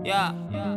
Yeah.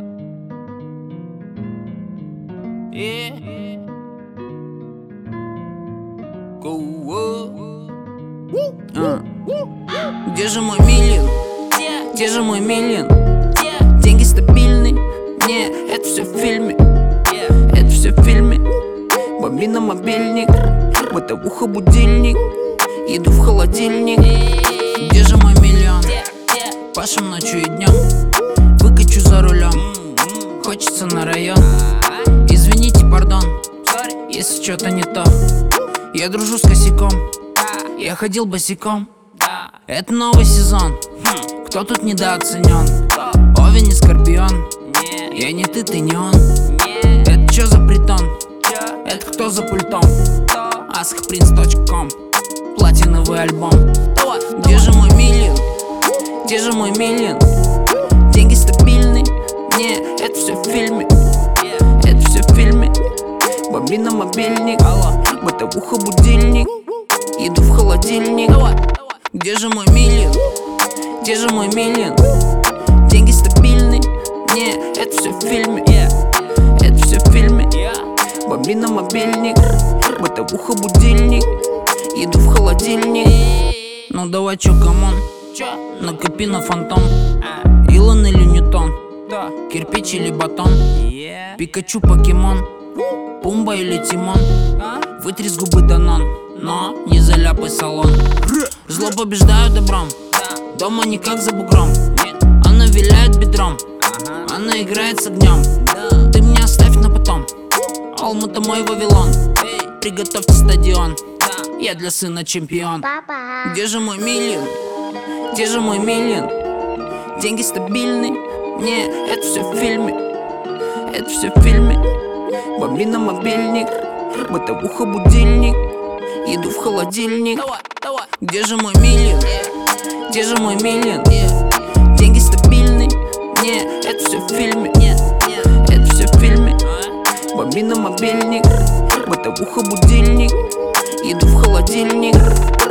Где же мой миллион? Где же мой миллион? Деньги стабильны? Не, это все в фильме. Это все в фильме. Бомбина мобильник, бытовуха будильник, еду в холодильник. Где же мой миллион? Пашем ночью и днем, выкачу за рулем. Хочется на район. Извините, пардон, если что-то не то. Я дружу с косяком, я ходил босиком. Это новый сезон, кто тут недооценен? Овен и Скорпион, я не ты не он. Это чё за притон? Это кто за пультом? askprince.com, платиновый альбом. Где же мой миллион? Где же мой миллион? Деньги стабильны? Не, это все в фильме. Это все в фильме. Бомбина мобильник, бытовуха будильник, еду в холодильник. Где же мой миллион? Где же мой миллион? Деньги стабильны? Не, это все в фильме. Это все в фильме. Бомбина мобильник, бытовуха будильник, еду в холодильник. Ну давай чё, камон, накопи на фантом. Илон или Ньютон, кирпич или батон, Пикачу, покемон, Пумба или Тимон. Вытри с губы Данон, но не заляпай салон. Зло побеждаю добром, дома никак за бугром. Она виляет бедром, она играет с огнем. Ты меня оставь на потом, Алмата мой Вавилон. Приготовьте стадион, я для сына чемпион. Где же мой миллион? Где же мой миллион? Деньги стабильны? Не, это все в фильме. Это все в фильме. Бомбина мобильник, бытовуха будильник, еду в холодильник. Где же мой миллион? Где же мой миллион? Деньги стабильны? Не, это все в фильме. Это все в фильме. Бомбина мобильник, бытовуха будильник, еду в холодильник.